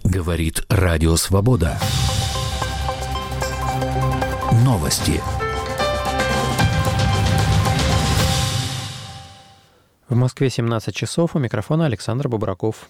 Говорит Радио Свобода. Новости. В Москве 17 часов. У микрофона Александр Бобраков.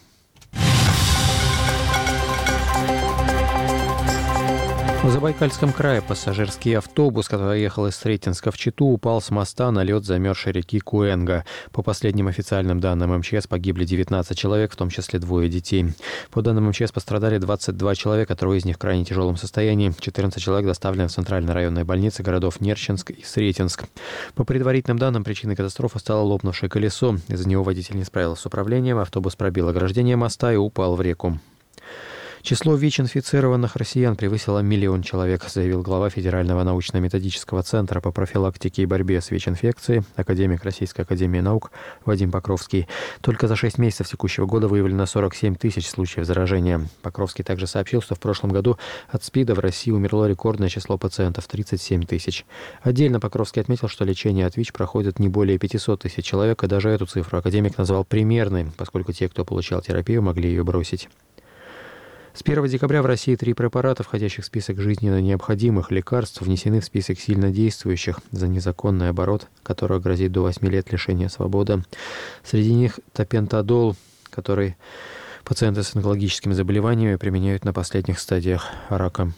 В Забайкальском крае пассажирский автобус, который ехал из Сретенска в Читу, упал с моста на лед замерзшей реки Куэнга. По последним официальным данным МЧС погибли 19 человек, в том числе 2 детей. По данным МЧС пострадали 22 человека, 3 из них в крайне тяжелом состоянии. 14 человек доставлены в центральные районные больницы городов Нерчинск и Сретенск. По предварительным данным, причиной катастрофы стало лопнувшее колесо. Из-за него водитель не справился с управлением, автобус пробил ограждение моста и упал в реку. Число ВИЧ-инфицированных россиян превысило 1 миллион человек, заявил глава Федерального научно-методического центра по профилактике и борьбе с ВИЧ-инфекцией, академик Российской академии наук Вадим Покровский. Только за 6 месяцев текущего года выявлено 47 тысяч случаев заражения. Покровский также сообщил, что в прошлом году от СПИДа в России умерло рекордное число пациентов – 37 тысяч. Отдельно Покровский отметил, что лечение от ВИЧ проходит не более 500 тысяч человек, и даже эту цифру академик назвал примерной, поскольку те, кто получал терапию, могли ее бросить. С 1 декабря в России 3 препарата, входящих в список жизненно необходимых лекарств, внесены в список сильнодействующих за незаконный оборот, который грозит до 8 лет лишения свободы. Среди них топентадол, который пациенты с онкологическими заболеваниями применяют на последних стадиях рака.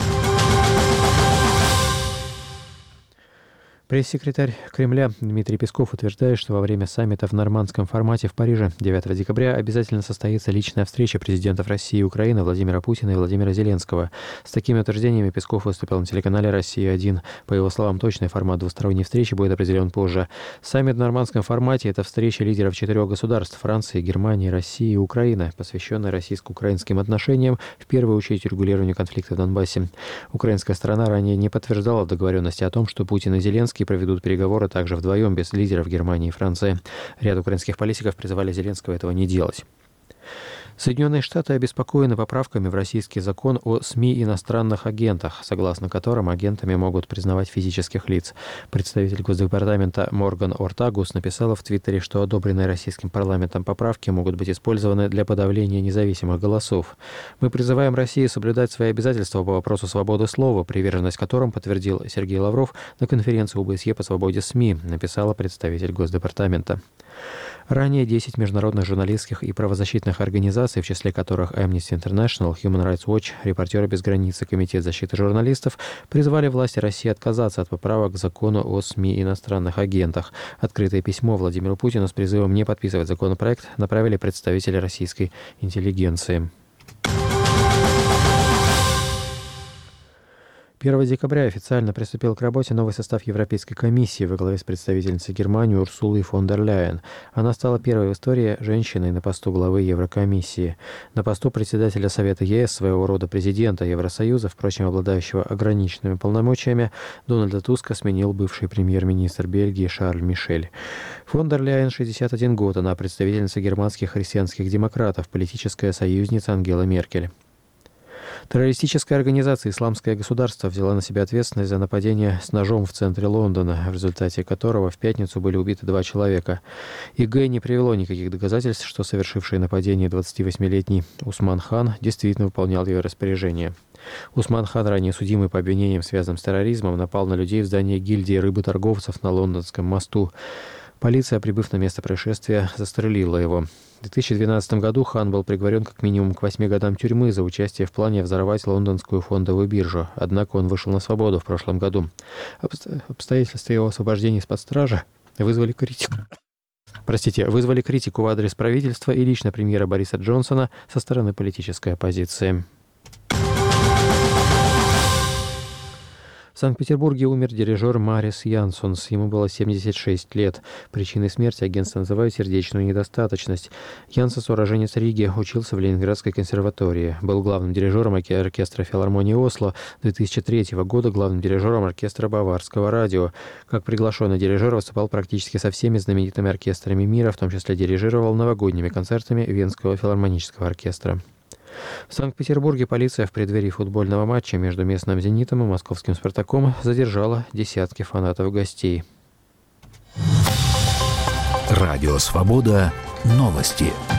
Пресс-секретарь Кремля Дмитрий Песков утверждает, что во время саммита в нормандском формате в Париже 9 декабря обязательно состоится личная встреча президентов России и Украины Владимира Путина и Владимира Зеленского. С такими утверждениями Песков выступил на телеканале «Россия-1». По его словам, точный формат двусторонней встречи будет определен позже. Саммит в нормандском формате – это встреча лидеров 4 государств – Франции, Германии, России и Украины, посвященная российско-украинским отношениям, в первую очередь регулированию конфликта в Донбассе. Украинская сторона ранее не подтверждала договоренности о том, что Путин и Зеленский проведут переговоры также вдвоем без лидеров Германии и Франции. Ряд украинских политиков призывали Зеленского этого не делать. Соединенные Штаты обеспокоены поправками в российский закон о СМИ и иностранных агентах, согласно которым агентами могут признавать физических лиц. Представитель Госдепартамента Морган Ортагус написала в Твиттере, что одобренные российским парламентом поправки могут быть использованы для подавления независимых голосов. «Мы призываем Россию соблюдать свои обязательства по вопросу свободы слова, приверженность которым подтвердил Сергей Лавров на конференции ОБСЕ по свободе СМИ», написала представитель Госдепартамента. Ранее 10 международных журналистских и правозащитных организаций, в числе которых Amnesty International, Human Rights Watch, Репортеры без границ и Комитет защиты журналистов, призвали власти России отказаться от поправок к закону о СМИ и иностранных агентах. Открытое письмо Владимиру Путину с призывом не подписывать законопроект направили представители российской интеллигенции. 1 декабря официально приступил к работе новый состав Европейской комиссии во главе с представительницей Германии Урсулой фон дер Ляйен. Она стала первой в истории женщиной на посту главы Еврокомиссии. На посту председателя Совета ЕС, своего рода президента Евросоюза, впрочем, обладающего ограниченными полномочиями, Дональда Туска сменил бывший премьер-министр Бельгии Шарль Мишель. Фон дер Ляйен 61 год, она представительница германских христианских демократов, политическая союзница Ангелы Меркель. Террористическая организация «Исламское государство» взяла на себя ответственность за нападение с ножом в центре Лондона, в результате которого в пятницу были убиты 2 человека. ИГ не привело никаких доказательств, что совершивший нападение 28-летний Усман Хан действительно выполнял ее распоряжение. Усман Хан, ранее судимый по обвинениям, связанным с терроризмом, напал на людей в здании гильдии рыботорговцев на Лондонском мосту. Полиция, прибыв на место происшествия, застрелила его. В 2012 году Хан был приговорен как минимум к 8 годам тюрьмы за участие в плане взорвать лондонскую фондовую биржу. Однако он вышел на свободу в прошлом году. Обстоятельства его освобождения из-под стражи вызвали критику в адрес правительства и лично премьера Бориса Джонсона со стороны политической оппозиции. В Санкт-Петербурге умер дирижер Марис Янсонс. Ему было 76 лет. Причиной смерти агентство называют сердечную недостаточность. Янсонс, уроженец Риги, учился в Ленинградской консерватории. Был главным дирижером оркестра филармонии Осло. 2003 года главным дирижером оркестра Баварского радио. Как приглашенный дирижер выступал практически со всеми знаменитыми оркестрами мира, в том числе дирижировал новогодними концертами Венского филармонического оркестра. В Санкт-Петербурге полиция в преддверии футбольного матча между местным «Зенитом» и московским «Спартаком» задержала десятки фанатов-гостей. Радио «Свобода». Новости.